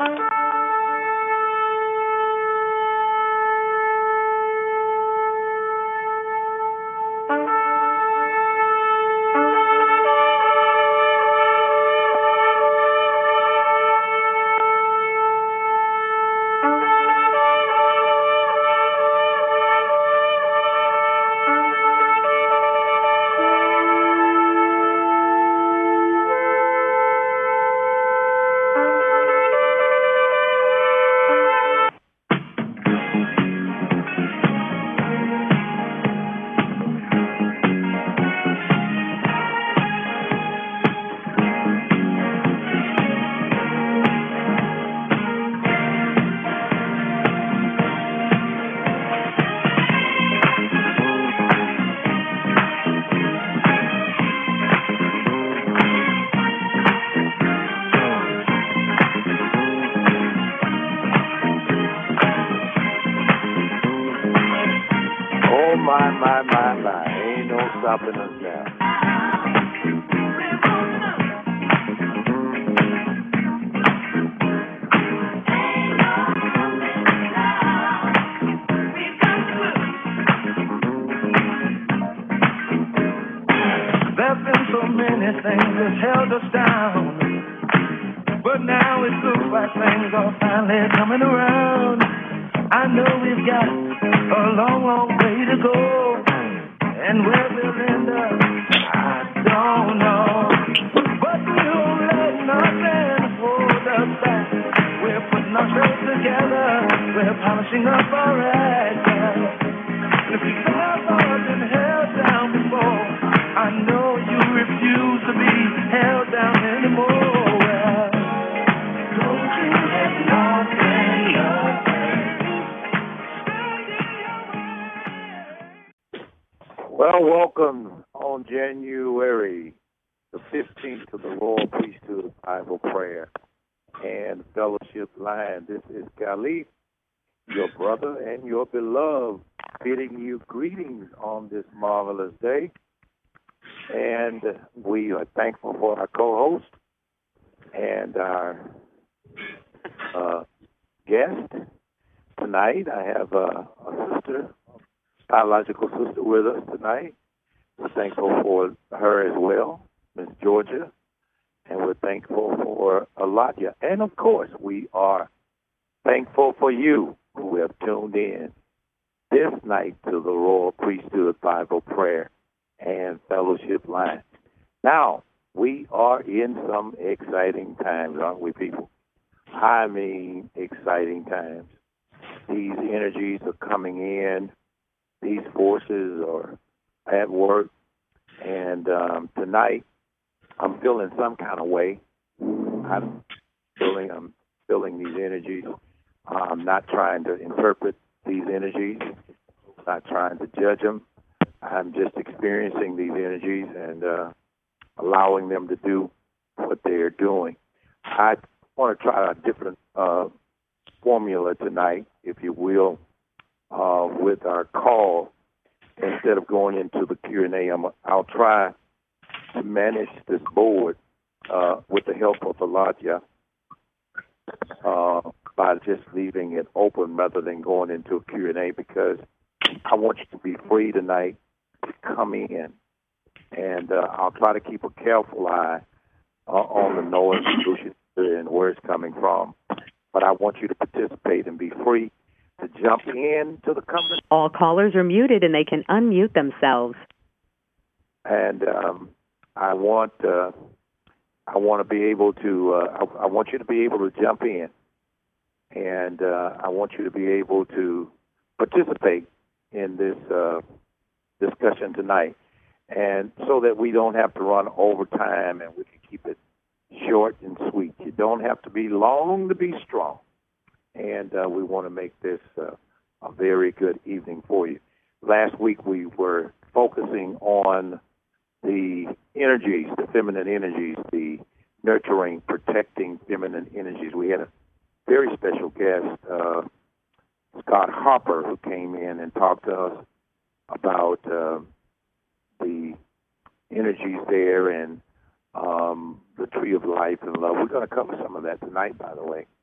Ain't no stopping us now. There's been so many things that held us down, but now it looks like things are finally coming around. I know we've got a long, long way to go, and where we'll end up, I don't know. But we won't let nothing hold us back. We're putting ourselves together, we're polishing up our act. And if you've ever been held down before, I know you refuse to be held down anymore. Well, don't you let nothing. Well, welcome on January the 15th to the Royal Priesthood Bible Prayer and Fellowship Line. This is Khalif, your brother and your beloved, bidding you greetings on this marvelous day. And we are thankful for our co-host and our guest tonight. I have a sister, biological sister, with us tonight. We're thankful for her as well, Miss Georgia, and we're thankful for Aladia. And, of course, we are thankful for you who have tuned in this night to the Royal Priesthood Bible Prayer and Fellowship Line. Now, we are in some exciting times, aren't we, people? I mean, exciting times. These energies are coming in. These forces are at work. And tonight, I'm feeling some kind of way. I'm feeling these energies. I'm not trying to interpret these energies, not trying to judge them. I'm just experiencing these energies and allowing them to do what they're doing. I want to try a different formula tonight, if you will, with our call. Instead of going into the Q&A, I'll try to manage this board with the help of Aladia by just leaving it open rather than going into a Q&A, because I want you to be free tonight to come in. And I'll try to keep a careful eye on the noise and where it's coming from. But I want you to participate and be free to jump into the conversation. All callers are muted and they can unmute themselves. And I want to be able to. I want you to be able to jump in, and I want you to be able to participate in this discussion tonight, and so that we don't have to run overtime and we can keep it short and sweet. You don't have to be long to be strong. And we want to make this a very good evening for you. Last week we were focusing on the energies, the feminine energies, the nurturing, protecting feminine energies. We had a very special guest, Scott Harper, who came in and talked to us about the energies there and the tree of life and love. We're going to cover some of that tonight, by the way.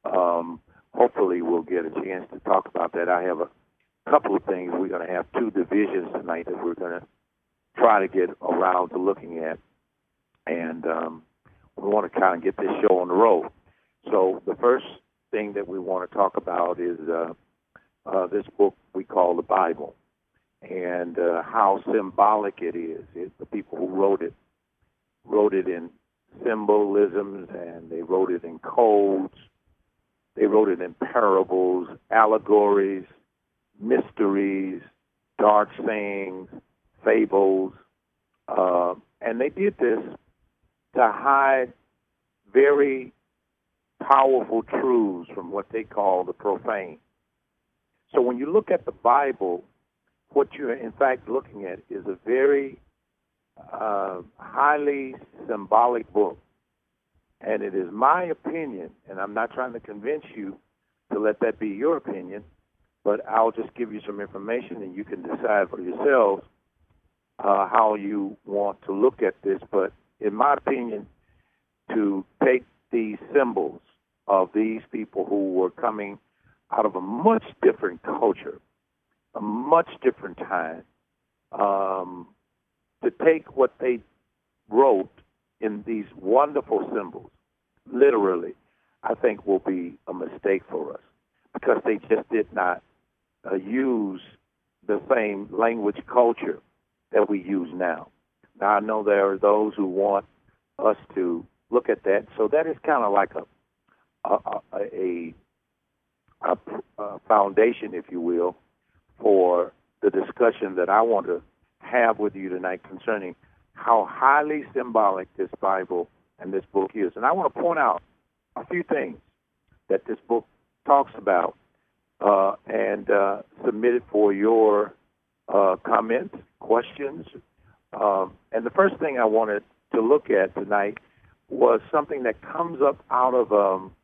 hopefully we'll get a chance to talk about that. I have a couple of things. We're going to have two divisions tonight that we're going to try to get around to looking at, and we want to kind of get this show on the road. So the first thing that we want to talk about is this book we call the Bible, and how symbolic it is. The people who wrote it in symbolisms, and they wrote it in codes. They wrote it in parables, allegories, mysteries, dark sayings, fables, and they did this to hide very powerful truths from what they call the profane. So when you look at the Bible, what you're in fact looking at is a very highly symbolic book. And it is my opinion, and I'm not trying to convince you to let that be your opinion, but I'll just give you some information and you can decide for yourselves how you want to look at this. But in my opinion, to take these symbols of these people who were coming out of a much different culture, a much different time, to take what they wrote in these wonderful symbols, literally, I think will be a mistake for us, because they just did not use the same language culture that we use now. Now, I know there are those who want us to look at that, so that is kind of like a foundation, if you will, for the discussion that I want to have with you tonight concerning how highly symbolic this Bible and this book is. And I want to point out a few things that this book talks about and submit it for your comments, questions. And the first thing I wanted to look at tonight was something that comes up out of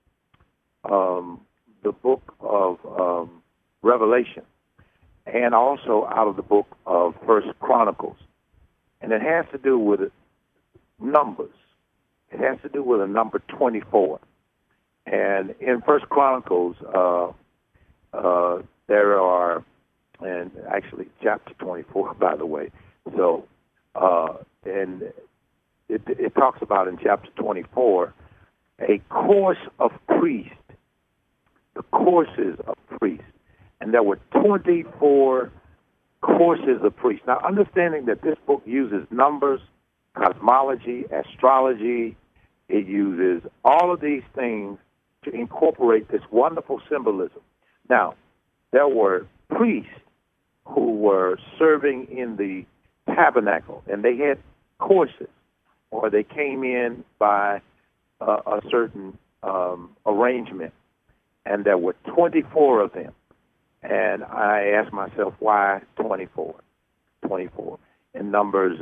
the book of Revelation, and also out of the book of First Chronicles. And it has to do with numbers. It has to do with a number 24. And in First Chronicles, there are, and actually chapter 24, by the way. So, and it talks about in chapter 24 a course of priests, the courses of priests. And there were 24 courses of priests. Now, understanding that this book uses numbers, cosmology, astrology, it uses all of these things to incorporate this wonderful symbolism. Now, there were priests who were serving in the tabernacle, and they had courses, or they came in by a certain arrangement, and there were 24 of them. And I asked myself, why 24? 24. In Numbers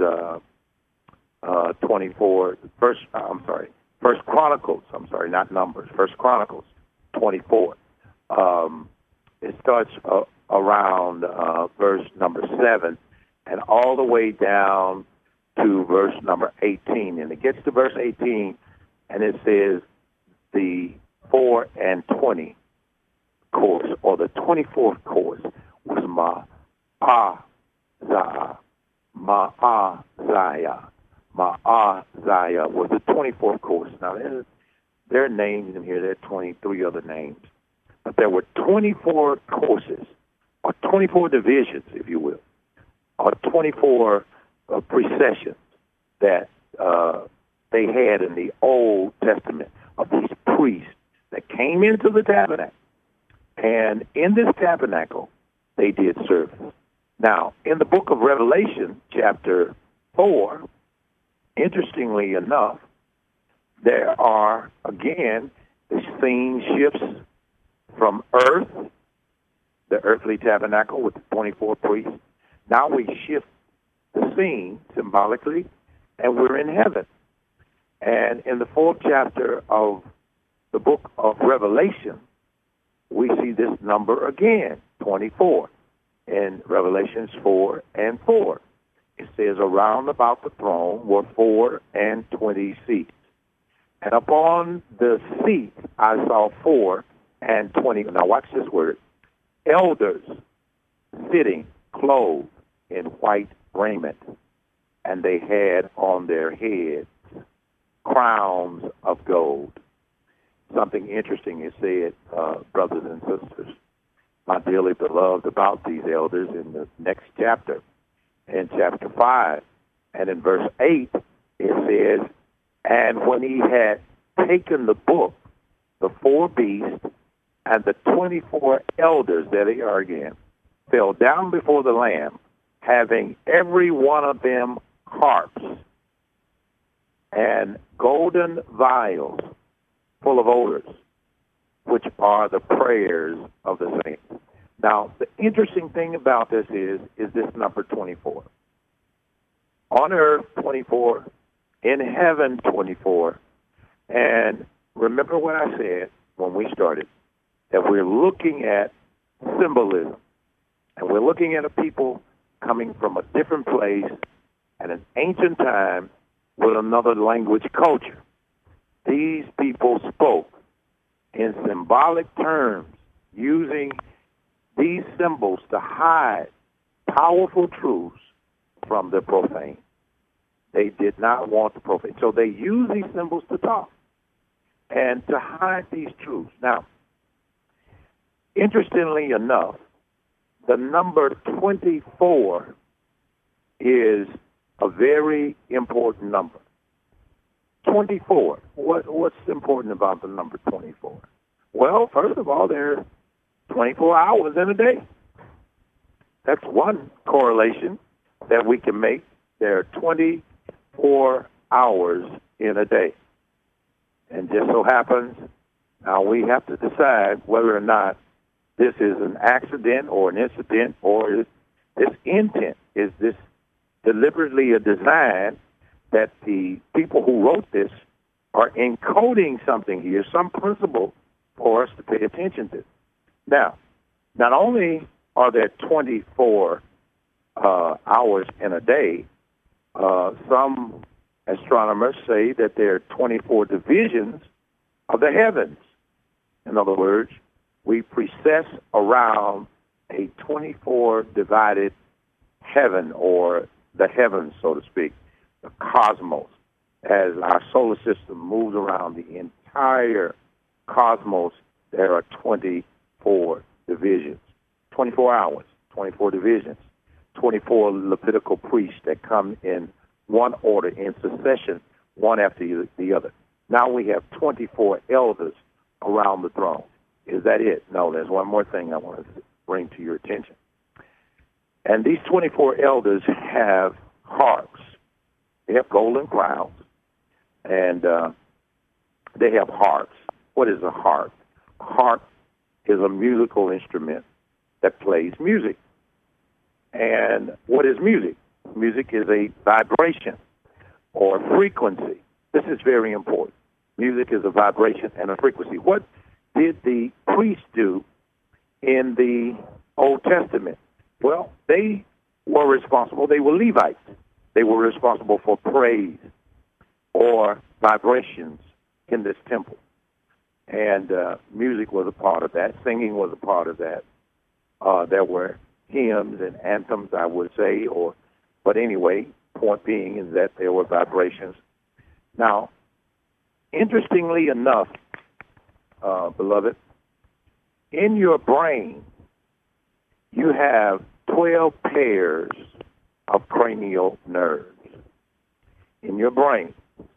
24, First Chronicles, not Numbers, First Chronicles 24. It starts around verse number 7 and all the way down to verse number 18. And it gets to verse 18, and it says the 4 and 20 course, or the 24th course, was Ma'azah. Ma'azah was the 24th course. Now, there are names in here. There are 23 other names. But there were 24 courses, or 24 divisions, if you will, or 24 processions that they had in the Old Testament of these priests that came into the tabernacle. And in this tabernacle, they did service. Now, in the book of Revelation, chapter 4, interestingly enough, there are, again, the scene shifts from earth, the earthly tabernacle with the 24 priests. Now we shift the scene symbolically, and we're in heaven. And in the 4th chapter of the book of Revelation, we see this number again, 24, in Revelations 4 and 4. It says, around about the throne were 24 seats. And upon the seats I saw 4 and 20. Now watch this word. Elders sitting clothed in white raiment, and they had on their heads crowns of gold. Something interesting is said, brothers and sisters, my dearly beloved, about these elders in the next chapter, in chapter 5, and in verse 8, it says, and when he had taken the book, the 4 beasts and the 24 elders, there they are again, fell down before the Lamb, having every one of them harps and golden vials full of odors, which are the prayers of the saints. Now, the interesting thing about this is this number 24. On earth, 24. In heaven, 24. And remember what I said when we started, that we're looking at symbolism. And we're looking at a people coming from a different place at an ancient time with another language culture. These people spoke in symbolic terms, using these symbols to hide powerful truths from the profane. They did not want the profane. So they used these symbols to talk and to hide these truths. Now, interestingly enough, the number 24 is a very important number. 24. What's important about the number 24? Well, first of all, there are 24 hours in a day. That's one correlation that we can make. There are 24 hours in a day. And just so happens, now we have to decide whether or not this is an accident or an incident, or is this intent. Is this deliberately a design that the people who wrote this are encoding something here, some principle for us to pay attention to? Now, not only are there 24 hours in a day, some astronomers say that there are 24 divisions of the heavens. In other words, we precess around a 24 divided heaven, or the heavens, so to speak, the cosmos. As our solar system moves around the entire cosmos, there are 24 divisions, 24 hours, 24 divisions, 24 Levitical priests that come in one order, in succession, one after the other. Now we have 24 elders around the throne. Is that it? No, there's one more thing I want to bring to your attention. And these 24 elders have harps. They have golden crowns, and they have harps. What is a harp? A harp is a musical instrument that plays music. And what is music? Music is a vibration or frequency. This is very important. Music is a vibration and a frequency. What did the priests do in the Old Testament? Well, they were responsible. They were Levites. They were responsible for praise or vibrations in this temple. And music was a part of that. Singing was a part of that. There were hymns and anthems, I would say, but anyway, point being is that there were vibrations. Now, interestingly enough, beloved, in your brain, you have 12 pairs of cranial nerves. In your brain,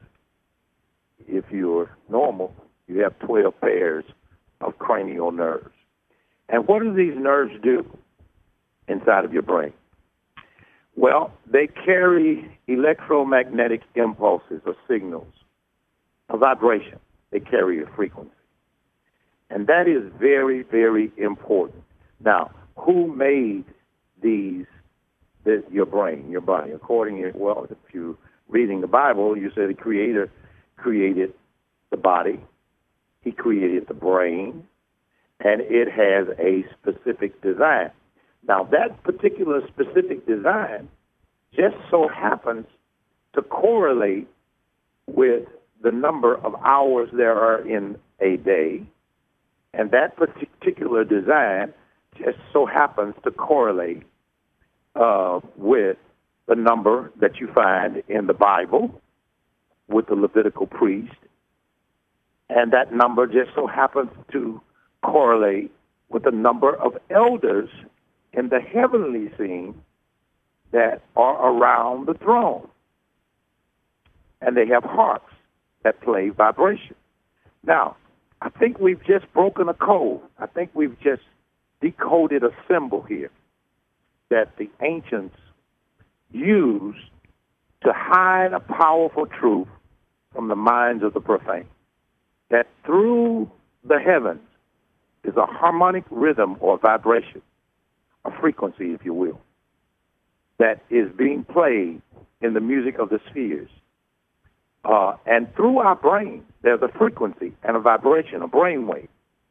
if you're normal, you have 12 pairs of cranial nerves. And what do these nerves do inside of your brain? Well, they carry electromagnetic impulses or signals, a vibration. They carry a frequency. And that is very, very important. Now, who made your brain, your body? Well, if you're reading the Bible, you say the Creator created the body. He created the brain, and it has a specific design. Now, that particular specific design just so happens to correlate with the number of hours there are in a day And that particular design just so happens to correlate with the number that you find in the Bible with the Levitical priest. And that number just so happens to correlate with the number of elders in the heavenly scene that are around the throne. And they have harps that play vibration. Now, I think we've just broken a code. I think we've just decoded a symbol here that the ancients used to hide a powerful truth from the minds of the profane. That through the heavens is a harmonic rhythm or vibration, a frequency, if you will, that is being played in the music of the spheres. And through our brain, there's a frequency and a vibration, a brainwave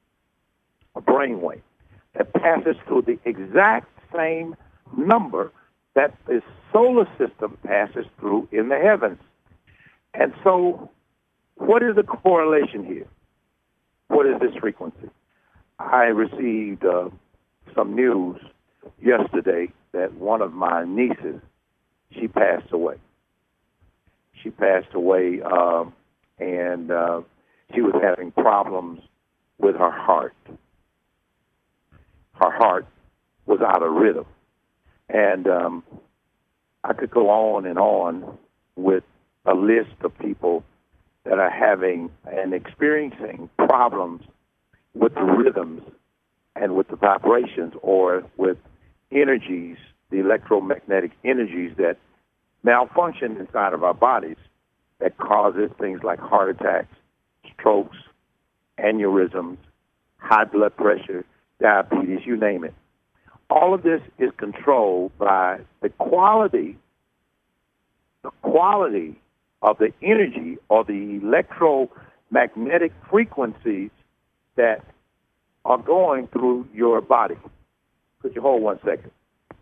that passes through the exact same number that the solar system passes through in the heavens. And so, what is the correlation here? What is this frequency? I received some news yesterday that one of my nieces, she passed away. She passed away, and she was having problems with her heart. Her heart was out of rhythm. And I could go on and on with a list of people that are having and experiencing problems with the rhythms and with the vibrations or with energies, the electromagnetic energies that malfunction inside of our bodies that causes things like heart attacks, strokes, aneurysms, high blood pressure, diabetes, you name it. All of this is controlled by the quality of the energy or the electromagnetic frequencies that are going through your body. Could you hold 1 second?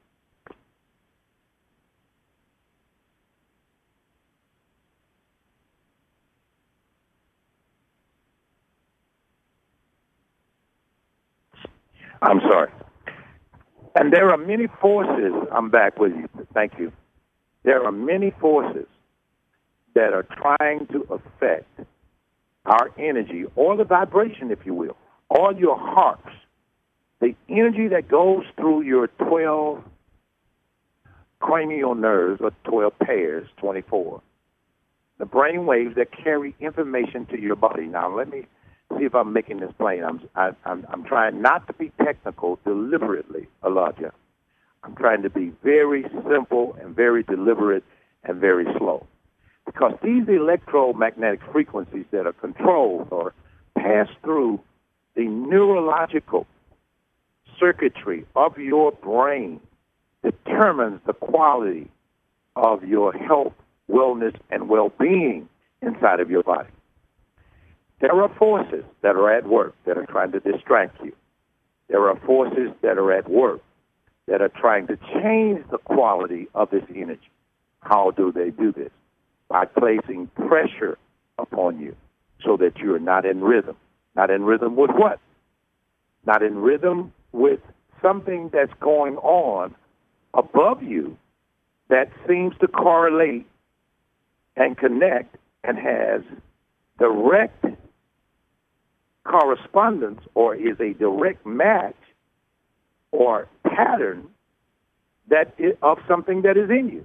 I'm sorry. And there are many forces, I'm back with you, thank you. There are many forces that are trying to affect our energy, or the vibration, if you will, or your harps, the energy that goes through your 12 cranial nerves, or 12 pairs, 24, the brain waves that carry information to your body. Now, let me see if I'm making this plain. I'm trying not to be technical deliberately, Elijah. I'm trying to be very simple and very deliberate and very slow. Because these electromagnetic frequencies that are controlled or pass through the neurological circuitry of your brain determines the quality of your health, wellness, and well-being inside of your body. There are forces that are at work that are trying to distract you. There are forces that are at work that are trying to change the quality of this energy. How do they do this? By placing pressure upon you so that you're not in rhythm. Not in rhythm with what? Not in rhythm with something that's going on above you that seems to correlate and connect and has direct correspondence or is a direct match or pattern that is of something that is in you.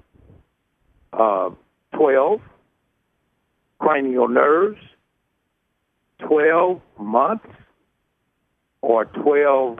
12 cranial nerves, 12 months, or 12,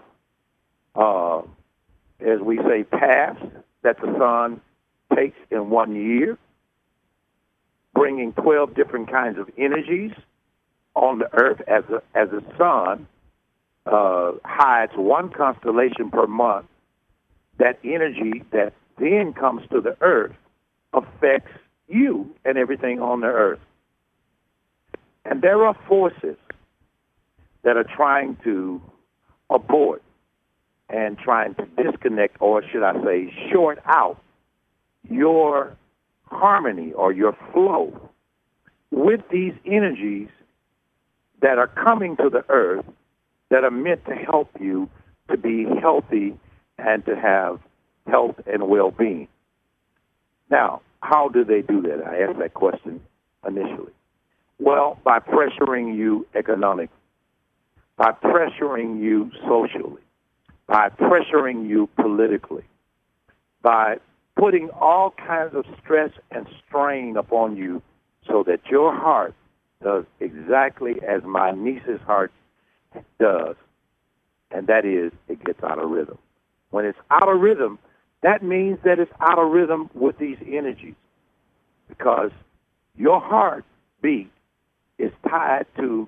as we say, paths that the sun takes in 1 year, bringing 12 different kinds of energies on the earth as the sun hides one constellation per month. That energy that then comes to the earth affects you and everything on the earth. And there are forces that are trying to abort and trying to disconnect, or should I say, short out your harmony or your flow with these energies that are coming to the earth that are meant to help you to be healthy and to have health and well-being. Now, how do they do that? I asked that question initially. Well, by pressuring you economically, by pressuring you socially, by pressuring you politically, by putting all kinds of stress and strain upon you so that your heart does exactly as my niece's heart does, and that is it gets out of rhythm. When it's out of rhythm, that means that it's out of rhythm with these energies, because your heartbeat is tied to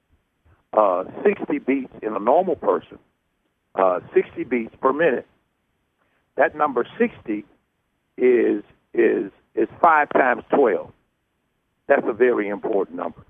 60 beats in a normal person, 60 beats per minute. That number 60 is 5 times 12. That's a very important number.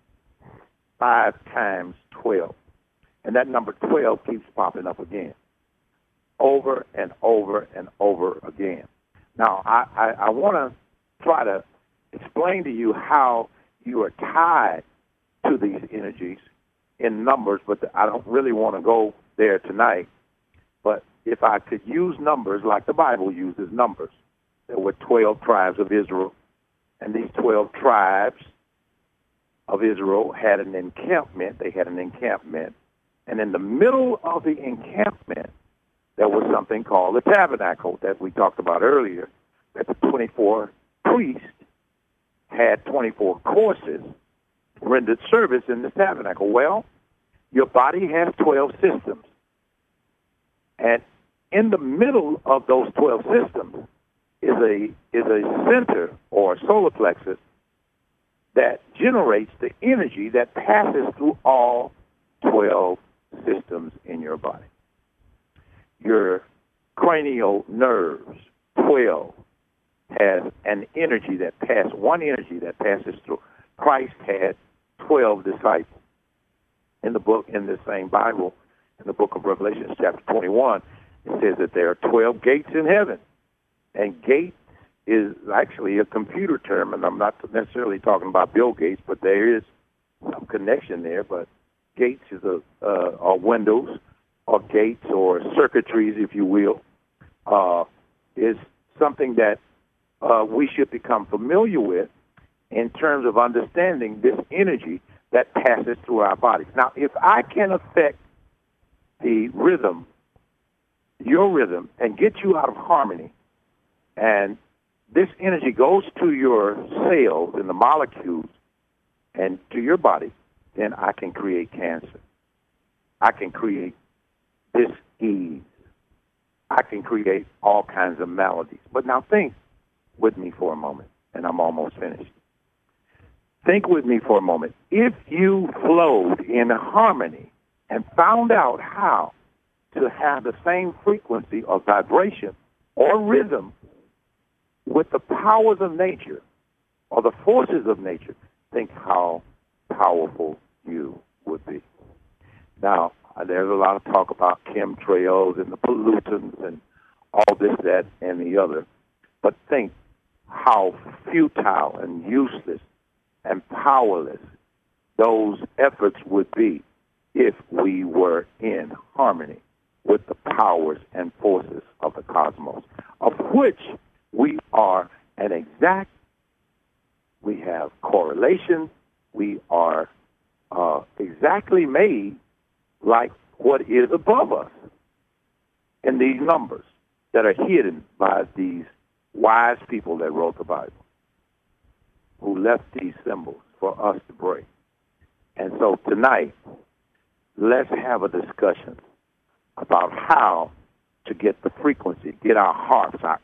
5 times 12. And that number 12 keeps popping up again, over and over and over again. Now, I want to try to explain to you how you are tied to these energies in numbers, but I don't really want to go there tonight. But if I could use numbers like the Bible uses numbers, there were 12 tribes of Israel, and these 12 tribes of Israel had an encampment. They had an encampment. And in the middle of the encampment, there was something called the tabernacle that we talked about earlier, that the 24 priests had 24 courses rendered service in the tabernacle. Well, your body has 12 systems. And in the middle of those 12 systems is a center or solar plexus that generates the energy that passes through all 12 systems in your body. Your cranial nerves, 12, has an energy that passes, one energy that passes through. Christ had 12 disciples. In the same Bible, in the book of Revelation, chapter 21, it says that there are 12 gates in heaven. And gate is actually a computer term, and I'm not necessarily talking about Bill Gates, but there is some connection there. But gates is are windows, or gates, or circuitries, if you will, is something that we should become familiar with in terms of understanding this energy that passes through our bodies. Now, if I can affect the rhythm, your rhythm, and get you out of harmony, and this energy goes to your cells and the molecules and to your body, then I can create cancer. I can create dis-ease. I can create all kinds of maladies. But now think with me for a moment, and I'm almost finished. Think with me for a moment. If you flowed in harmony and found out how to have the same frequency of vibration or rhythm with the powers of nature or the forces of nature, think how powerful you would be. Now, there's a lot of talk about chemtrails and the pollutants and all this, that, and the other. But think how futile and useless and powerless those efforts would be if we were in harmony with the powers and forces of the cosmos, of which we are an exact. We have correlation. We are exactly made like what is above us in these numbers that are hidden by these wise people that wrote the Bible, who left these symbols for us to break. And so tonight, let's have a discussion about how to get the frequency, get our harps, our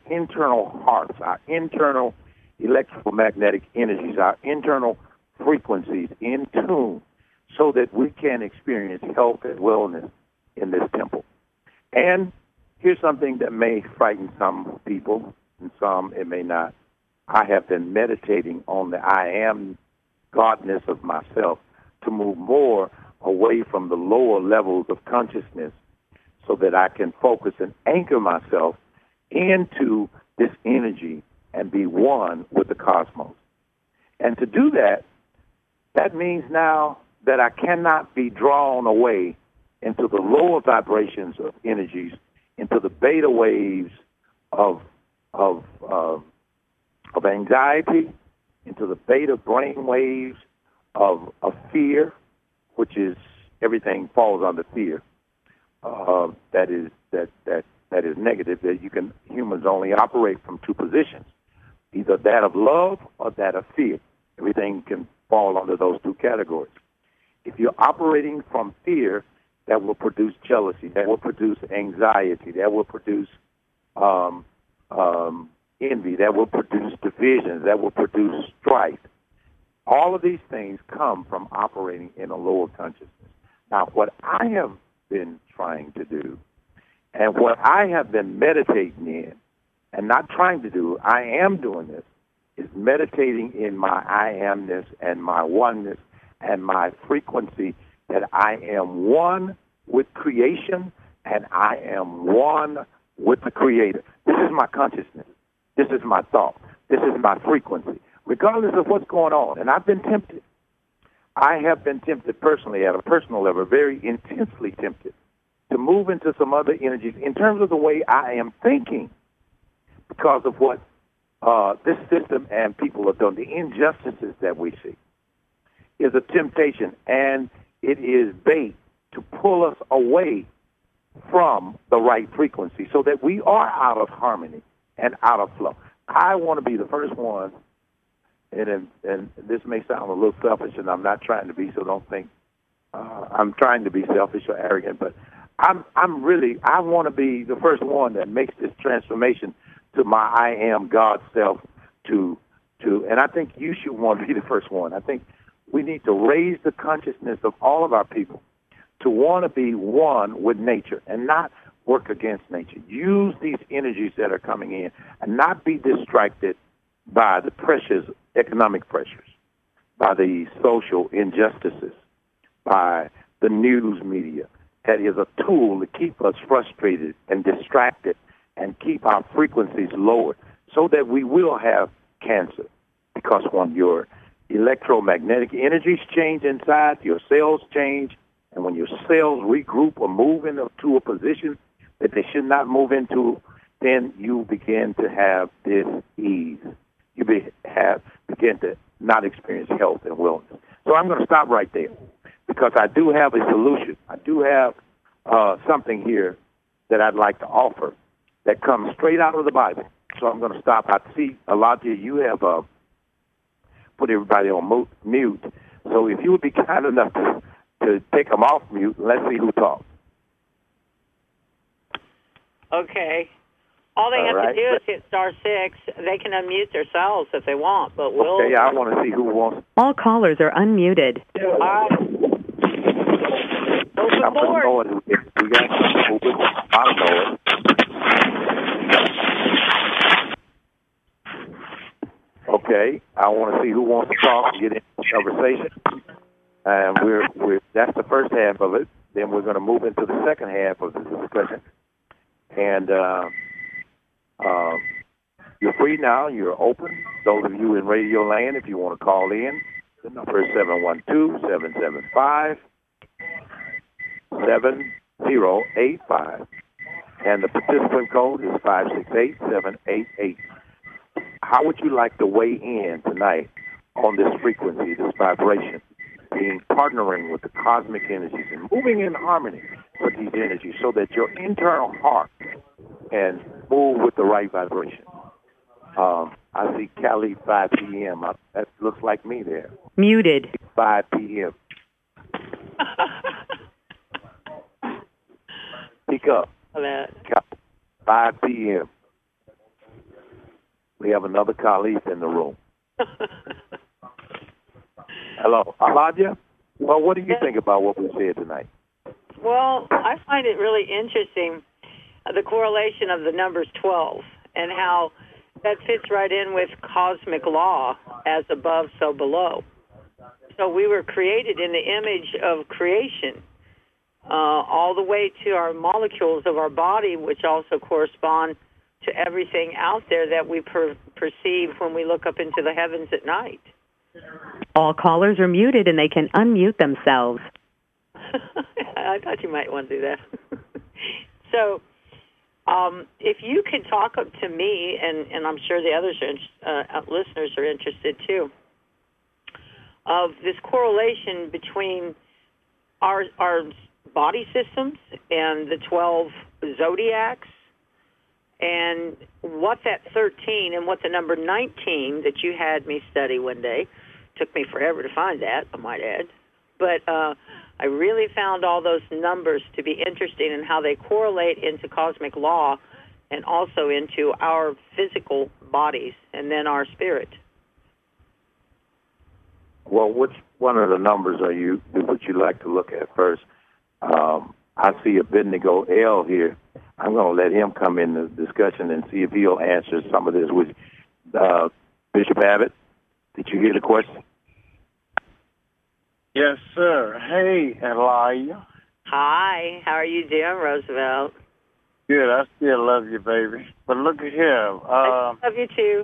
internal electromagnetic energies, our internal frequencies in tune so that we can experience health and wellness in this temple. And here's something that may frighten some people, and some it may not. I have been meditating on the I am godness of myself to move more away from the lower levels of consciousness so that I can focus and anchor myself into this energy and be one with the cosmos. And to do that, that means now that I cannot be drawn away into the lower vibrations of energies, into the beta waves of anxiety, into the beta brain waves of fear, which is everything falls under fear. That is negative. That humans only operate from two positions, either that of love or that of fear. Everything can fall under those two categories. If you're operating from fear, that will produce jealousy, that will produce anxiety, that will produce envy, that will produce divisions, that will produce strife. All of these things come from operating in a lower consciousness. Now, what I have been trying to do, and what I have been meditating in, and not trying to do, I am doing this, is meditating in my I amness and my oneness and my frequency that I am one with creation and I am one with the Creator. This is my consciousness. This is my thought. This is my frequency, regardless of what's going on. And I've been tempted. I have been tempted personally, at a personal level, very intensely tempted, to move into some other energies in terms of the way I am thinking because of what this system and people have done, the injustices that we see, is a temptation, and it is bait to pull us away from the right frequency so that we are out of harmony and out of flow. I want to be the first one, and this may sound a little selfish, and I'm not trying to be, so don't think I'm trying to be selfish or arrogant, but I want to be the first one that makes this transformation to my I am God self and I think you should want to be the first one. I think we need to raise the consciousness of all of our people to want to be one with nature and not work against nature. Use these energies that are coming in and not be distracted by the pressures, economic pressures, by the social injustices, by the news media. That is a tool to keep us frustrated and distracted and keep our frequencies lowered so that we will have cancer. Because when your electromagnetic energies change inside, your cells change, and when your cells regroup or move into a position that they should not move into, then you begin to have dis-ease. You begin to not experience health and wellness. So I'm going to stop right there because I do have a solution. I do have something here that I'd like to offer that comes straight out of the Bible. So I'm going to stop. I see, Elijah, you have put everybody on mute. So if you would be kind enough to take them off mute, let's see who talks. Okay. All they have to do is hit *6. They can unmute themselves if they want, but we'll... Okay, I want to see who wants. All callers are unmuted. All right. Open board. We got a lot of noise. Okay, I want to see who wants to talk and get into the conversation. And that's the first half of it. Then we're going to move into the second half of the discussion. And you're free now. You're open. Those of you in Radio Land, if you want to call in, the number is 712-775-7085. And the participant code is 568-788. How would you like to weigh in tonight on this frequency, this vibration, partnering with the cosmic energies and moving in harmony with these energies so that your internal heart can move with the right vibration? I see Cali 5 p.m. That looks like me there. Muted. 5 p.m. Speak up. 5 p.m. We have another Khalif in the room. Hello, Elijah. Well, what do you think about what we said tonight? Well, I find it really interesting, the correlation of the numbers 12 and how that fits right in with cosmic law, as above, so below. So we were created in the image of creation, all the way to our molecules of our body, which also correspond to everything out there that we perceive when we look up into the heavens at night. All callers are muted and they can unmute themselves. I I thought you might want to do that. So, if you could talk to me, and I'm sure the others listeners are interested too, of this correlation between our body systems and the 12 zodiacs, and what that 13 and what the number 19 that you had me study one day. Took me forever to find that, I might add. But I really found all those numbers to be interesting and how they correlate into cosmic law and also into our physical bodies and then our spirit. Well, which one of the numbers would you like to look at first? I see Abednego L here. I'm going to let him come in the discussion and see if he'll answer some of this. With Bishop Abbott, did you hear the question? Yes, sir. Hey, Elijah. Hi, how are you doing, Roosevelt? Good, I still love you, baby. But look at here. I love you too.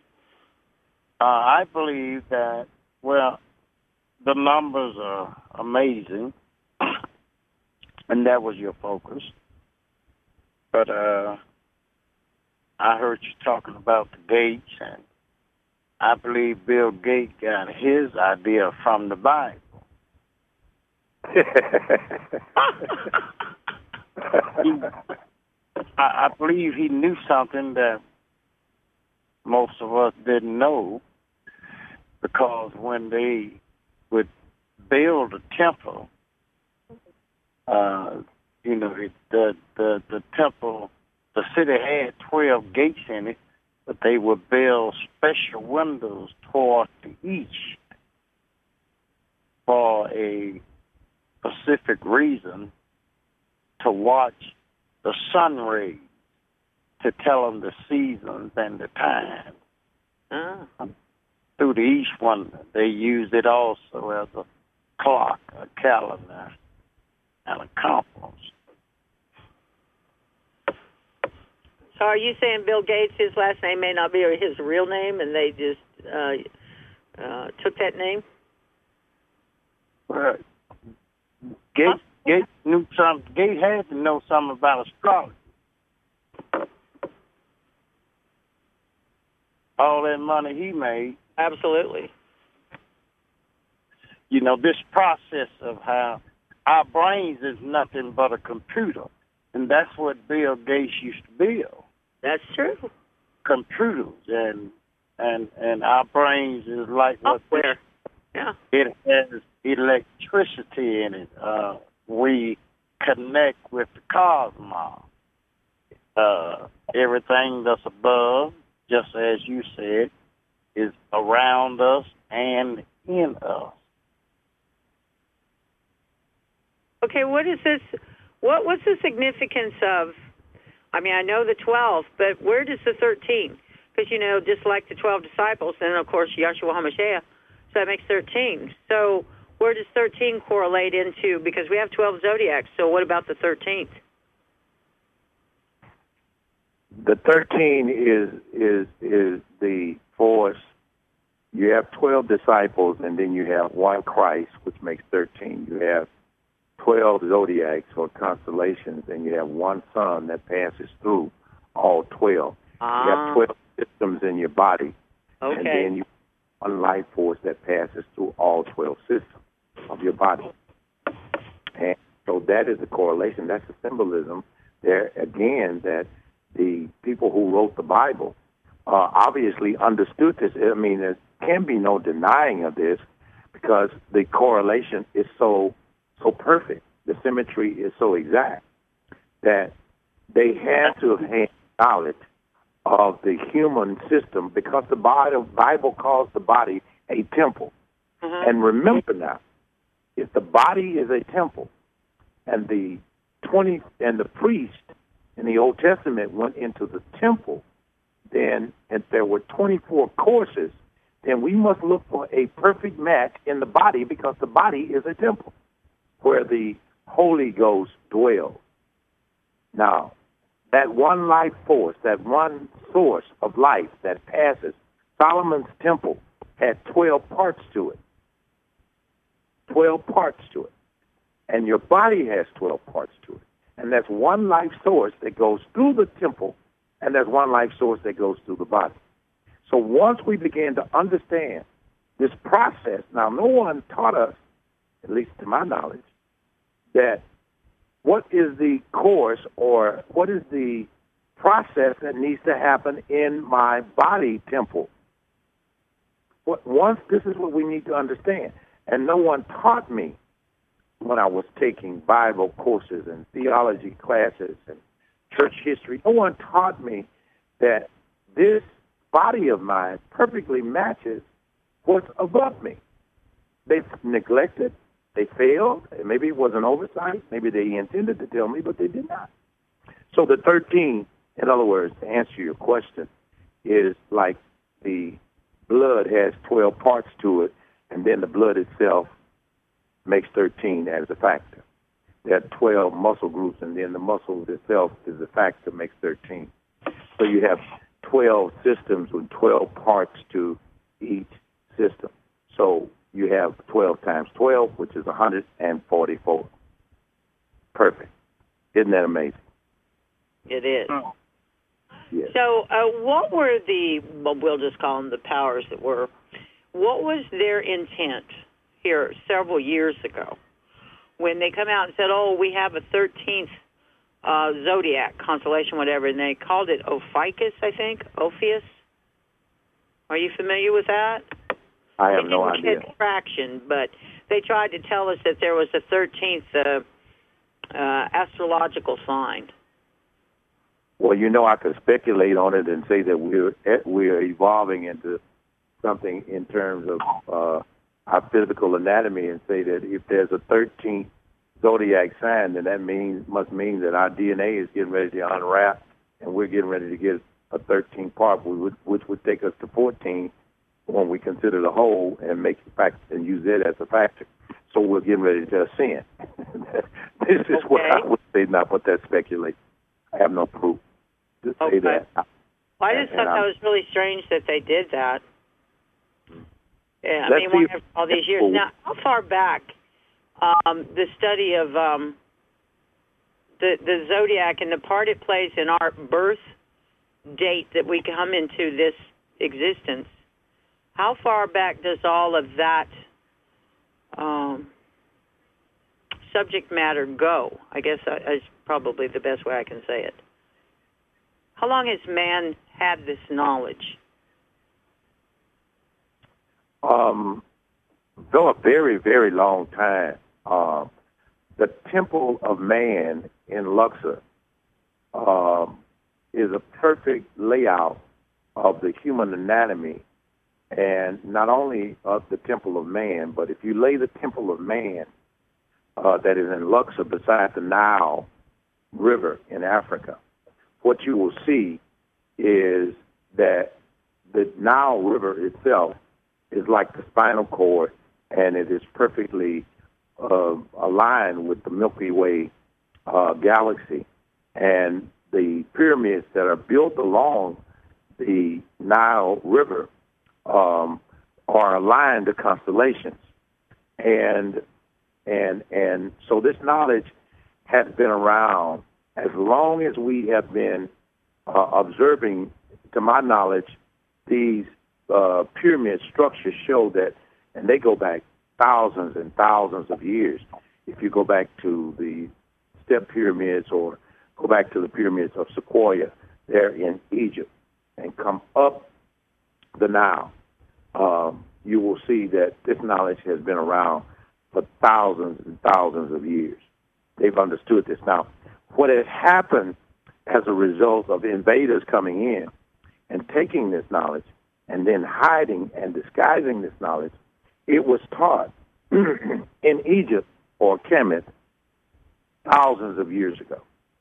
I believe that, well, the numbers are amazing, and that was your focus. But I heard you talking about the Gates, and I believe Bill Gates got his idea from the Bible. I believe he knew something that most of us didn't know, because when they would build a temple, the temple, the city had 12 gates in it, but they would build special windows toward the east for a specific reason, to watch the sun rays, to tell them the seasons and the times. Through the east one, they used it also as a clock, a calendar, and a compass. So are you saying Bill Gates, his last name may not be his real name, and they just took that name? Well, Gates knew something. Gates had to know something about astrology. All that money he made. Absolutely. You know, this process of how our brains is nothing but a computer, and that's what Bill Gates used to build. That's true. Computers, and our brains is like what software. Yeah. It has electricity in it. We connect with the cosmos. Everything that's above, just as you said, is around us and in us. Okay, what is this? What's the significance of? I mean, I know the 12, but where does the 13? Because, just like the 12 disciples, and of course Yahshua HaMashiach, so that makes 13. So where does 13 correlate into? Because we have 12 zodiacs, so what about the 13th? The 13 is the force. You have 12 disciples, and then you have one Christ, which makes 13. You have 12 zodiacs or constellations, and you have one sun that passes through all 12. You have 12 systems in your body, okay. And then you have one life force that passes through all 12 systems of your body. And so that is the correlation. That's the symbolism there, again, that the people who wrote the Bible obviously understood this. I mean, there can be no denying of this, because the correlation is so perfect. The symmetry is so exact that they had to have had knowledge of the human system, because the Bible calls the body a temple. Mm-hmm. And remember now, if the body is a temple, and the priest in the Old Testament went into the temple, then if there were 24 courses, then we must look for a perfect match in the body, because the body is a temple where the Holy Ghost dwells. Now, that one life force, that one source of life that passes, Solomon's temple had 12 parts to it. 12 parts to it. And your body has 12 parts to it. And that's one life source that goes through the temple, and there's one life source that goes through the body. So once we began to understand this process, now no one taught us, at least to my knowledge, that what is the course or what is the process that needs to happen in my body temple. Once this is what we need to understand. And no one taught me when I was taking Bible courses and theology classes and church history. No one taught me that this body of mine perfectly matches what's above me. They neglected, they failed, maybe it was an oversight, maybe they intended to tell me, but they did not. So the 13, in other words, to answer your question, is like the blood has 12 parts to it, and then the blood itself makes 13 as a factor. There are 12 muscle groups, and then the muscle itself is a factor that makes 13. So you have 12 systems with 12 parts to each system. So you have 12 times 12, which is 144. Perfect. Isn't that amazing? It is. Oh. Yes. So what were we'll just call them the powers that were, what was their intent here several years ago when they come out and said, oh, we have a 13th zodiac constellation, whatever, and they called it Ophiuchus, I think, Ophius? Are you familiar with that? I have no idea. They didn't get traction, but they tried to tell us that there was a 13th astrological sign. Well, I could speculate on it and say that we're evolving into something in terms of our physical anatomy, and say that if there's a 13th zodiac sign, then that must mean that our DNA is getting ready to unwrap, and we're getting ready to get a 13th part, which would take us to 14 when we consider the whole and make the fact and use it as a factor. So we're getting ready to ascend. This is what I would say, not but that's speculation. I have no proof to say that. Well, I just thought that was really strange that they did that. Yeah, after all these years. Now, how far back the study of the zodiac and the part it plays in our birth date that we come into this existence, how far back does all of that subject matter go? I guess is probably the best way I can say it. How long has man had this knowledge? Though a very, very long time. The Temple of Man in Luxor is a perfect layout of the human anatomy, and not only of the Temple of Man, but if you lay the Temple of Man that is in Luxor beside the Nile River in Africa, what you will see is that the Nile River itself is like the spinal cord, and it is perfectly aligned with the Milky Way galaxy. And the pyramids that are built along the Nile River are aligned to constellations. And so this knowledge has been around as long as we have been observing, to my knowledge, these pyramid structures show that, and they go back thousands and thousands of years. If you go back to the step pyramids or go back to the pyramids of Sequoia there in Egypt and come up the Nile, you will see that this knowledge has been around for thousands and thousands of years. They've understood this. Now, what has happened as a result of invaders coming in and taking this knowledge and then hiding and disguising this knowledge, it was taught in Egypt or Kemet thousands of years ago.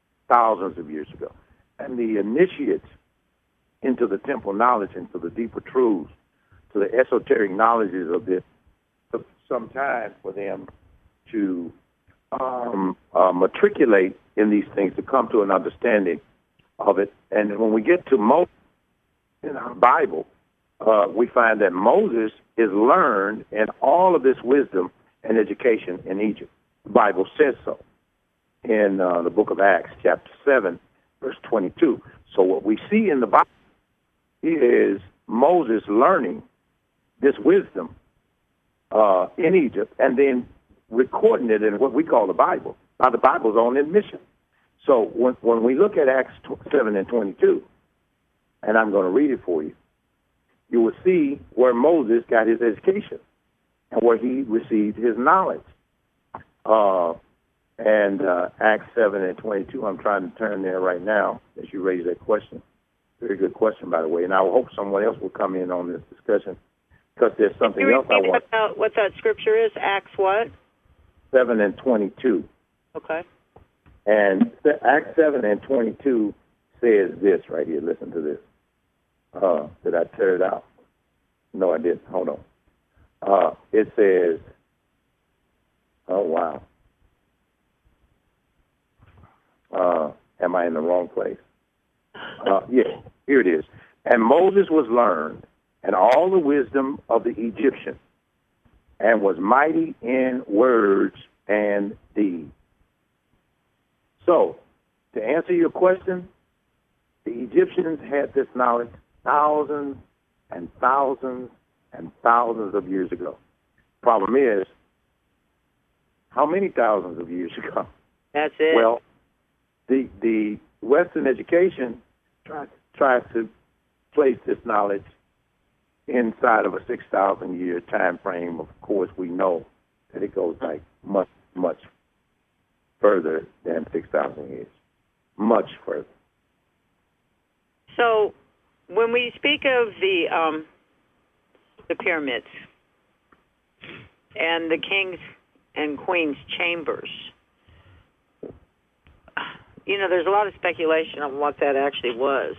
And the initiates into the temple knowledge, into the deeper truths, to the esoteric knowledges of this, took some time for them to matriculate in these things, to come to an understanding of it. And when we get to Moses in our Bible, we find that Moses is learned in all of this wisdom and education in Egypt. The Bible says so in the book of Acts, chapter 7, verse 22. So what we see in the Bible is Moses learning this wisdom in Egypt and then recording it in what we call the Bible. Now, the Bible's on admission. So when we look at Acts 7 and 22, and I'm going to read it for you, you will see where Moses got his education and where he received his knowledge. Acts 7 and 22, I'm trying to turn there right now as you raise that question. Very good question, by the way. And I hope someone else will come in on this discussion because there's something else I want. What that scripture is? Acts what? 7 and 22. Okay. And Acts 7 and 22 says this right here. Listen to this. Did I tear it out? No, I didn't. Hold on. It says, oh, wow. Am I in the wrong place? Yeah, here it is. And Moses was learned and all the wisdom of the Egyptians and was mighty in words and deeds. So, to answer your question, the Egyptians had this knowledge thousands and thousands and thousands of years ago. Problem is, how many thousands of years ago? That's it. Well, the Western education tries to place this knowledge inside of a 6,000-year time frame. Of course, we know that it goes like much, much further than 6,000 years, much further. So, when we speak of the pyramids and the king's and queen's chambers, you know, there's a lot of speculation on what that actually was.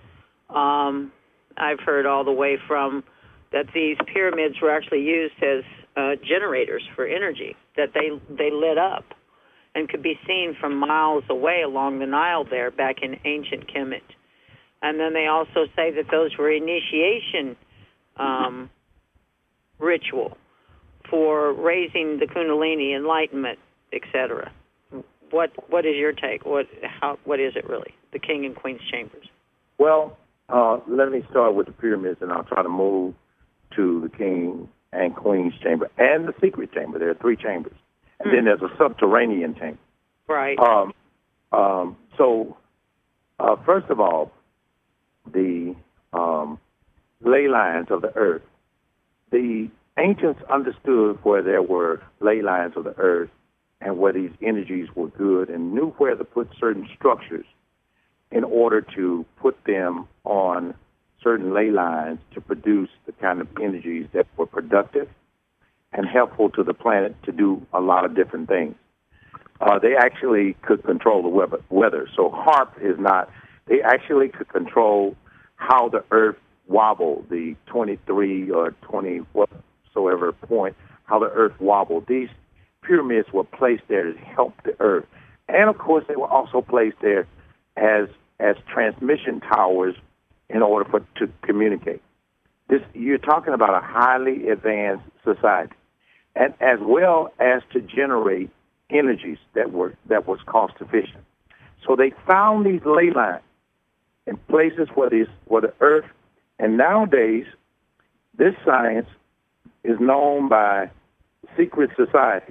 I've heard all the way from that these pyramids were actually used as generators for energy, that they lit up and could be seen from miles away along the Nile there back in ancient Kemet. And then they also say that those were initiation ritual for raising the Kundalini, enlightenment, etc. What is your take? What is it really? The king and queen's chambers. Well, let me start with the pyramids, and I'll try to move to the king and queen's chamber and the secret chamber. There are three chambers, and then there's a subterranean chamber. Right. So, first of all, the ley lines of the earth. The ancients understood where there were ley lines of the earth and where these energies were good and knew where to put certain structures in order to put them on certain ley lines to produce the kind of energies that were productive and helpful to the planet to do a lot of different things. They actually could control the weather. So HAARP is not, they actually could control how the earth wobbled, the 23 or 20 whatsoever point, how the earth wobbled. These pyramids were placed there to help the earth. And, of course, they were also placed there as transmission towers in order to communicate. You're talking about a highly advanced society, and as well as to generate energies that was cost efficient. So they found these ley lines in places where the earth, and nowadays this science is known by secret societies.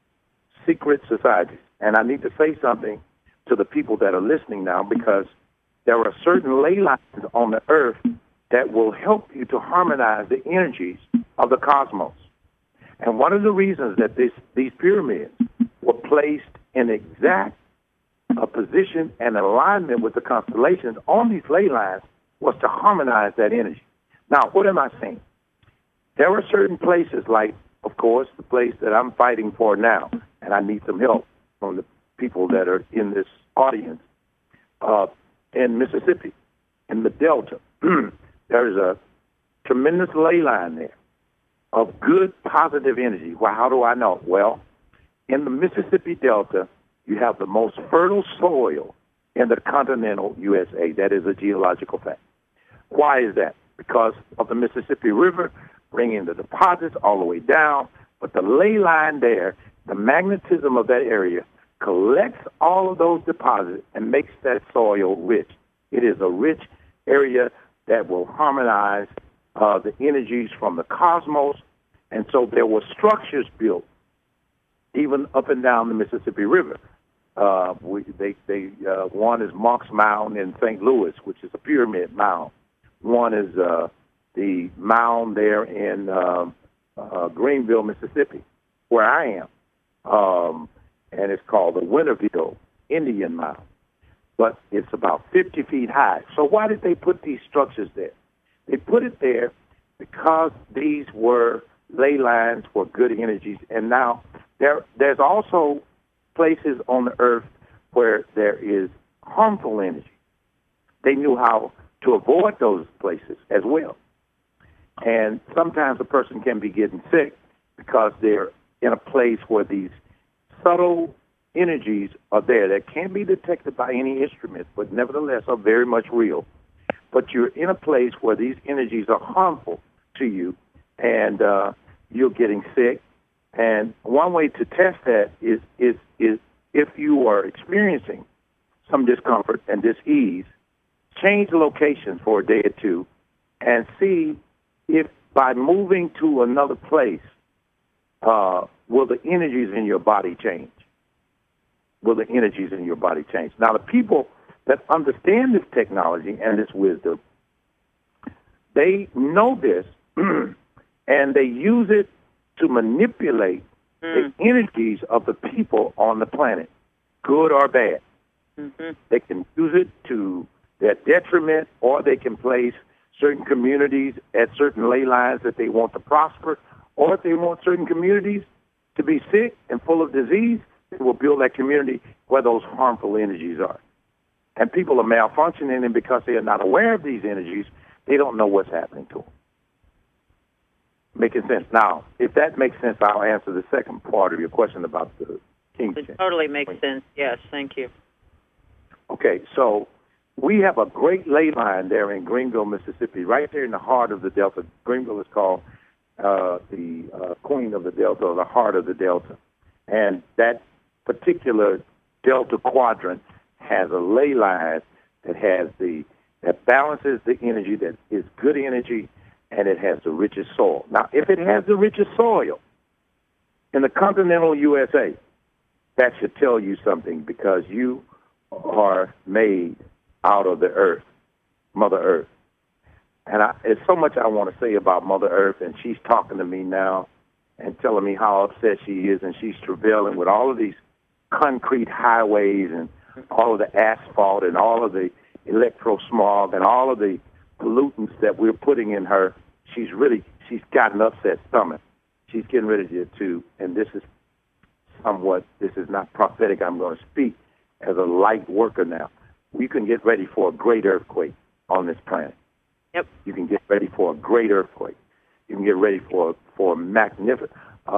And I need to say something to the people that are listening now, because there are certain ley lines on the earth that will help you to harmonize the energies of the cosmos. And one of the reasons that these pyramids were placed in exact position and alignment with the constellations on these ley lines was to harmonize that energy. Now, what am I saying? There are certain places, like, of course, the place that I'm fighting for now, and I need some help from the people that are in this audience, in Mississippi, in the Delta. There is a tremendous ley line there of good, positive energy. Well, how do I know? Well, in the Mississippi Delta, you have the most fertile soil in the continental USA. That is a geological fact. Why is that? Because of the Mississippi River bringing the deposits all the way down, but the ley line there The magnetism of that area collects all of those deposits and makes that soil rich. It is a rich area that will harmonize the energies from the cosmos. And so there were structures built even up and down the Mississippi River. One is Monk's Mound in St. Louis, which is a pyramid mound. One is the mound there in Greenville, Mississippi, where I am. And it's called the Winterville Indian Mound. But it's about 50 feet high. So why did they put these structures there? They put it there because these were ley lines for good energies. And now there's also places on the earth where there is harmful energy. They knew how to avoid those places as well. And sometimes a person can be getting sick because they're in a place where these subtle energies are there that can't be detected by any instrument, but nevertheless are very much real. But you're in a place where these energies are harmful to you, and you're getting sick. And one way to test that is if you are experiencing some discomfort and dis-ease, change the location for a day or two and see if by moving to another place, will the energies in your body change? Will the energies in your body change? Now, the people that understand this technology and this wisdom, they know this, and they use it to manipulate the energies of the people on the planet, good or bad. Mm-hmm. They can use it to their detriment, or they can place certain communities at certain ley lines that they want to prosper, or if they want certain communities to be sick and full of disease, they will build that community where those harmful energies are. And people are malfunctioning, and because they are not aware of these energies, they don't know what's happening to them. Making sense? Now, if that makes sense, I'll answer the second part of your question about the King's Chamber. It totally makes sense. Yes, thank you. Okay, so we have a great ley line there in Greenville, Mississippi, right there in the heart of the Delta. Greenville is called the Queen of the Delta, or the heart of the Delta. And that particular Delta quadrant has a ley line that balances the energy, that is good energy, and it has the richest soil. Now, if it has the richest soil in the continental USA, that should tell you something, because you are made out of the earth, Mother Earth. And there's so much I want to say about Mother Earth, and she's talking to me now and telling me how upset she is, and she's travailing with all of these concrete highways and all of the asphalt and all of the electro-smog and all of the pollutants that we're putting in her. She's got an upset stomach. She's getting ready to, and this is not prophetic. I'm going to speak as a light worker now. We can get ready for a great earthquake on this planet. Yep. You can get ready for a great earthquake. You can get ready for a magnitude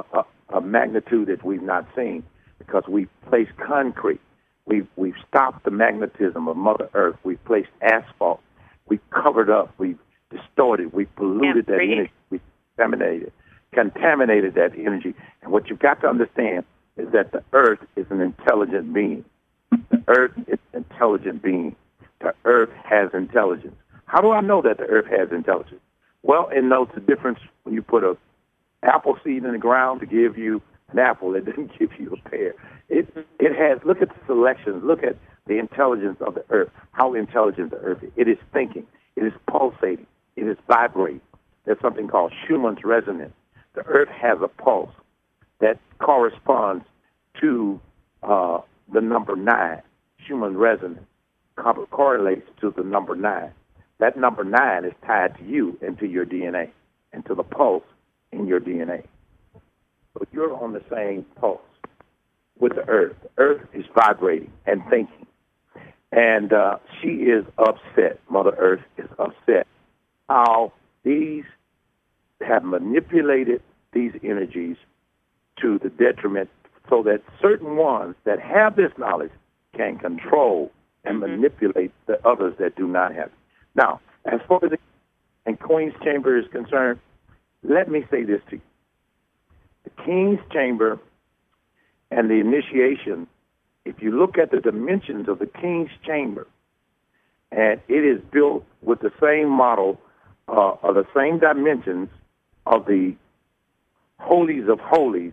that we've not seen, because we've placed concrete. We've stopped the magnetism of Mother Earth. We've placed asphalt. We've covered up. We've distorted. We've polluted that energy. We've contaminated that energy. And what you've got to understand is that the Earth is an intelligent being. The Earth is an intelligent being. The Earth has intelligence. How do I know that the Earth has intelligence? Well, it knows the difference when you put an apple seed in the ground to give you an apple. It doesn't give you a pear. It has, look at the selections. Look at the intelligence of the Earth, how intelligent the Earth is. It is thinking. It is pulsating. It is vibrating. There's something called Schumann's resonance. The Earth has a pulse that corresponds to the number 9. Schumann's resonance correlates to the number 9. That number 9 is tied to you and to your DNA and to the pulse in your DNA. So you're on the same pulse with the Earth. The Earth is vibrating and thinking. And she is upset. Mother Earth is upset how these have manipulated these energies to the detriment, so that certain ones that have this knowledge can control and manipulate the others that do not have it. Now, as far as the Queen's Chamber is concerned, let me say this to you. The King's Chamber And the initiation, if you look at the dimensions of the king's chamber, and it is built with the same model or the same dimensions of the holies of holies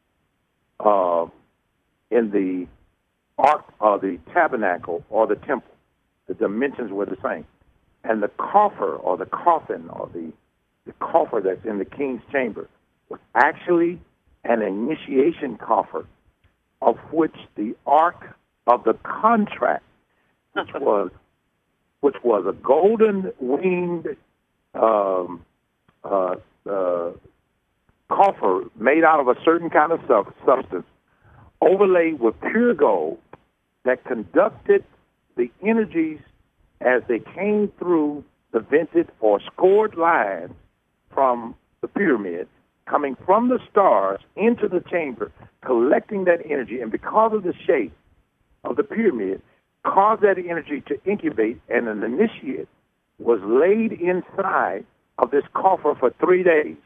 in the ark or the tabernacle or the temple. The dimensions were the same. And the coffer or the coffin or the coffer that's in the king's chamber was actually an initiation coffer of which the Ark of the Contract, which was a golden winged coffer made out of a certain kind of substance, overlaid with pure gold, that conducted the energies as they came through the vented or scored lines from the pyramid, coming from the stars into the chamber, collecting that energy, and because of the shape of the pyramid, caused that energy to incubate, and an initiate was laid inside of this coffer for 3 days.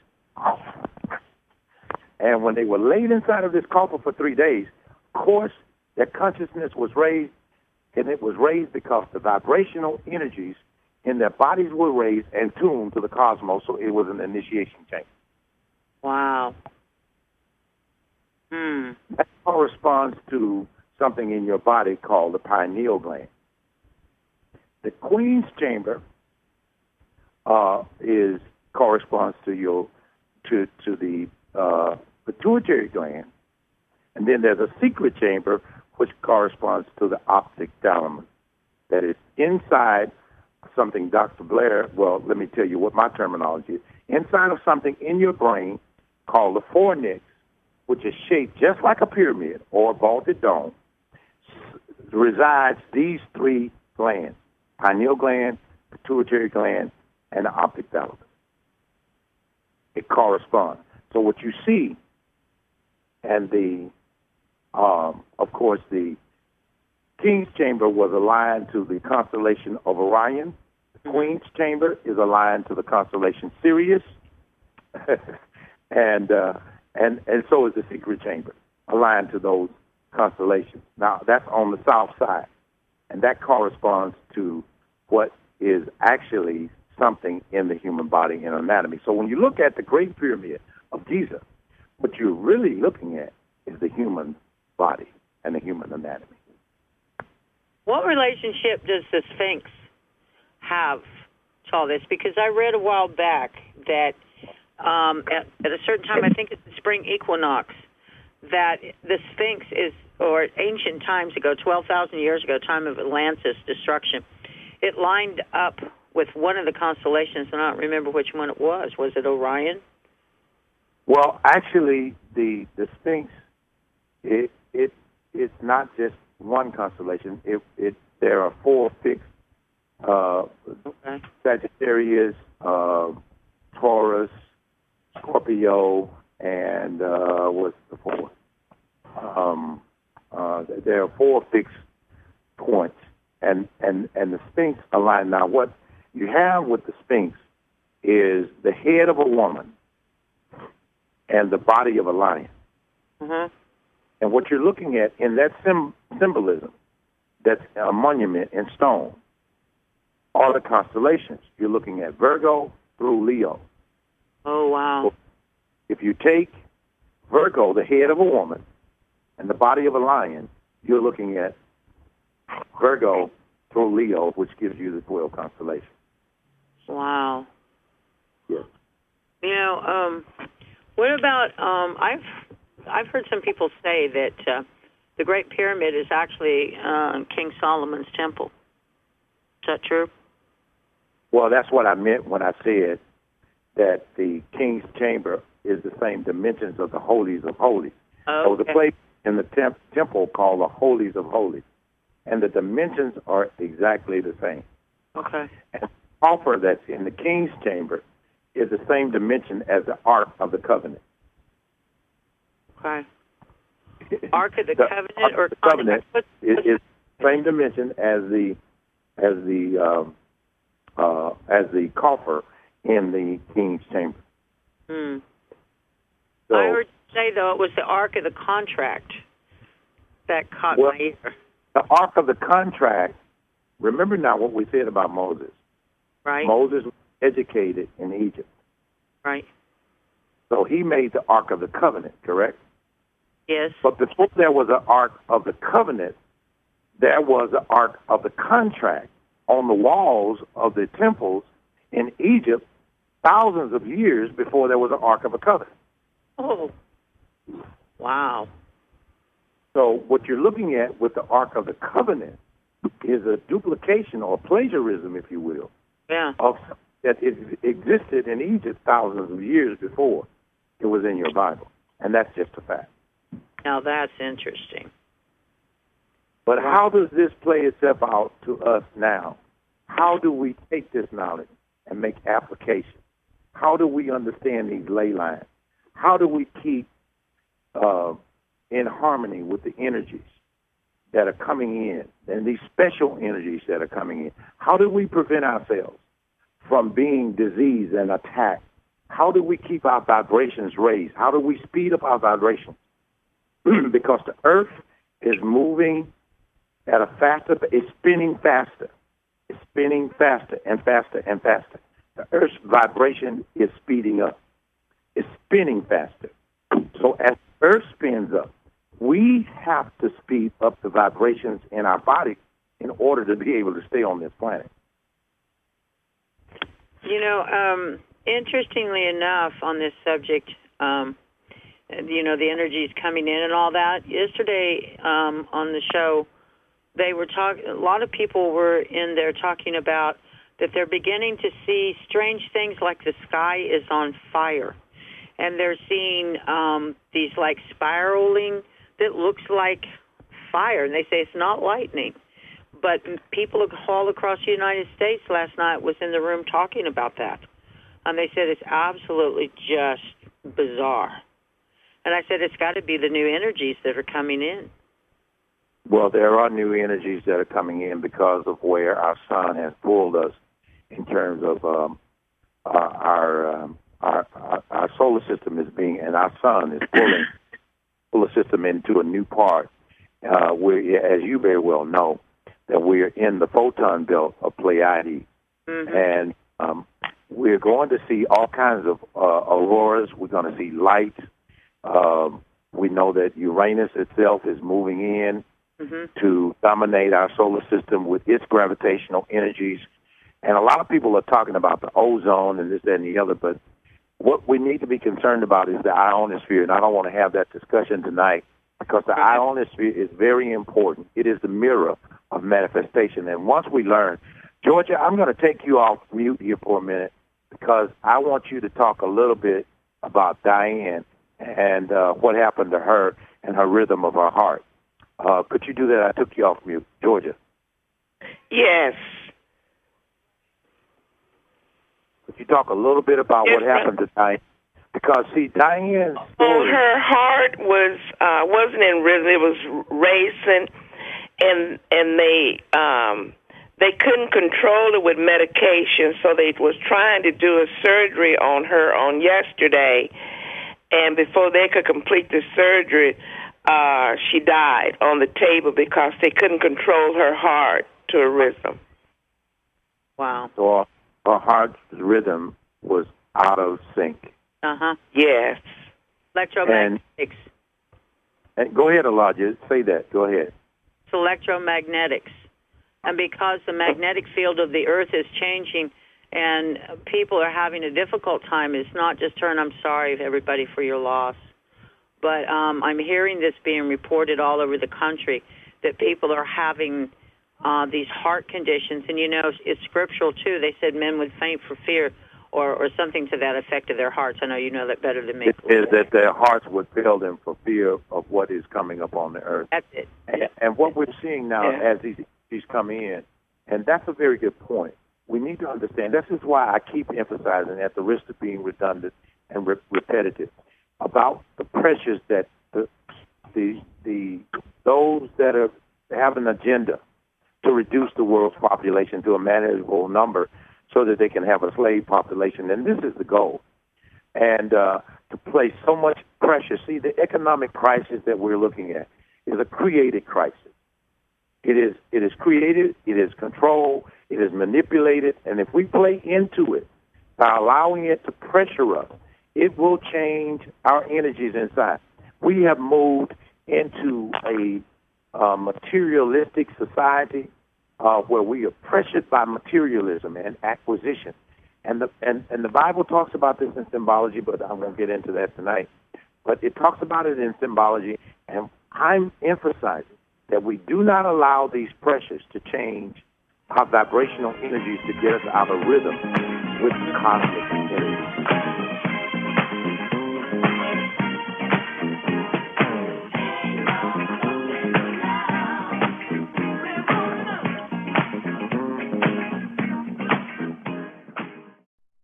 And when they were laid inside of this coffer for 3 days, of course, their consciousness was raised, and it was raised because the vibrational energies in their bodies were raised and tuned to the cosmos, so it was an initiation chamber. Wow. That corresponds to something in your body called the pineal gland. The Queen's chamber corresponds to the pituitary gland, and then there's a secret chamber which corresponds to the optic thalamus. That is inside something, Dr. Blair. Well, let me tell you what my terminology is. Inside of something in your brain called the fornix, which is shaped just like a pyramid or a vaulted dome, resides these 3 glands: pineal gland, pituitary gland, and the optic thalamus. It corresponds. So what you see, and of course, the King's chamber was aligned to the constellation of Orion. The Queen's chamber is aligned to the constellation Sirius, and so is the secret chamber, aligned to those constellations. Now, that's on the south side, and that corresponds to what is actually something in the human body in anatomy. So when you look at the Great Pyramid of Giza, what you're really looking at is the human body and the human anatomy. What relationship does the Sphinx have to all this? Because I read a while back that at a certain time, I think it's the spring equinox, that the Sphinx is, or ancient times ago, 12,000 years ago, time of Atlantis destruction, it lined up with one of the constellations, and I don't remember which one it was. Was it Orion? Well, actually, the Sphinx, it's not just one constellation. There are 4 fixed: Sagittarius, Taurus, Scorpio, and what's the 4th? There are 4 fixed points, and the Sphinx align. Now, what you have with the Sphinx is the head of a woman and the body of a lion. Mm-hmm. And what you're looking at in that symbolism, that's a monument in stone, are the constellations. You're looking at Virgo through Leo. Oh, wow. So if you take Virgo, the head of a woman, and the body of a lion, you're looking at Virgo through Leo, which gives you the 12 constellations. Wow. Yes. You know, what about, I've heard some people say that the Great Pyramid is actually King Solomon's temple. Is that true? Well, that's what I meant when I said that the King's chamber is the same dimensions of the Holies of Holies. Oh, okay. So the place in the temple called the Holies of Holies, and the dimensions are exactly the same. Okay. And the coffer that's in the King's chamber is the same dimension as the Ark of the Covenant. Okay. Ark of the Covenant or Covenant is the same dimension as the coffer in the King's chamber. Hmm. So, I heard you say though it was the Ark of the Contract. That caught Well, my ear. The Ark of the Contract, remember now what we said about Moses. Right. Moses was educated in Egypt. Right. So he made the Ark of the Covenant, correct? Yes. But before there was an Ark of the Covenant, there was an Ark of the Contract on the walls of the temples in Egypt thousands of years before there was an Ark of the Covenant. Oh. Wow. So what you're looking at with the Ark of the Covenant is a duplication or plagiarism, if you will, Yeah. of that it existed in Egypt thousands of years before it was in your Bible. And that's just a fact. Now that's interesting. But how does this play itself out to us now? How do we take this knowledge and make application? How do we understand these ley lines? How do we keep in harmony with the energies that are coming in and these special energies that are coming in? How do we prevent ourselves from being diseased and attacked? How do we keep our vibrations raised? How do we speed up our vibrations? Because the earth is moving at a faster, it's spinning faster. It's spinning faster and faster and faster. The earth's vibration is speeding up. It's spinning faster. So as the earth spins up, we have to speed up the vibrations in our body in order to be able to stay on this planet. You know, interestingly enough, on this subject, you know, the energies coming in and all that. Yesterday on the show, they were talking. A lot of people were in there talking about that they're beginning to see strange things like the sky is on fire, and they're seeing these like spiraling that looks like fire, and they say it's not lightning. But people all across the United States last night was in the room talking about that. And they said it's absolutely just bizarre. And I said it's got to be the new energies that are coming in. Well, there are new energies that are coming in because of where our sun has pulled us in terms of our solar system is being, and our sun is pulling solar system into a new part. As you very well know, that we're in the photon belt of Pleiades, and we're going to see all kinds of auroras. We're going to see light. We know that Uranus itself is moving in to dominate our solar system with its gravitational energies. And a lot of people are talking about the ozone and this, that, and the other, but what we need to be concerned about is the ionosphere, and I don't want to have that discussion tonight because the ionosphere is very important. It is the mirror of manifestation. And once we learn, Georgia, I'm going to take you off mute here for a minute because I want you to talk a little bit about Diane and what happened to her and her rhythm of her heart. Could you do that? I took you off mute. Georgia. Yes. Could you talk a little bit about what happened to Diane? Because, see, Diane's story... her heart wasn't in rhythm. It was racing, and they couldn't control it with medication, so they was trying to do a surgery on her on yesterday, and before they could complete the surgery, she died on the table because they couldn't control her heart to a rhythm. Wow. So her heart's rhythm was out of sync. Yes. Electromagnetics. And go ahead, Elijah. Say that. Go ahead. It's electromagnetics. And because the magnetic field of the Earth is changing and people are having a difficult time, it's not just her, and I'm sorry, everybody, for your loss. But I'm hearing this being reported all over the country, that people are having these heart conditions. And, you know, it's scriptural, too. They said men would faint for fear or something to that effect of their hearts. I know you know that better than me. It is that their hearts would fail them for fear of what is coming up on the earth. That's it. And what we're seeing now as these come in, and that's a very good point. We need to understand. This is why I keep emphasizing, at the risk of being redundant and repetitive, about the pressures that those that have an agenda to reduce the world's population to a manageable number so that they can have a slave population. And this is the goal. And to place so much pressure. See, the economic crisis that we're looking at is a created crisis. It is created, it is controlled, it is manipulated, and if we play into it by allowing it to pressure us, it will change our energies inside. We have moved into a materialistic society where we are pressured by materialism and acquisition. And the Bible talks about this in symbology, but I won't get into that tonight. But it talks about it in symbology, and I'm emphasizing that we do not allow these pressures to change our vibrational energies to get us out of rhythm with cosmic energy.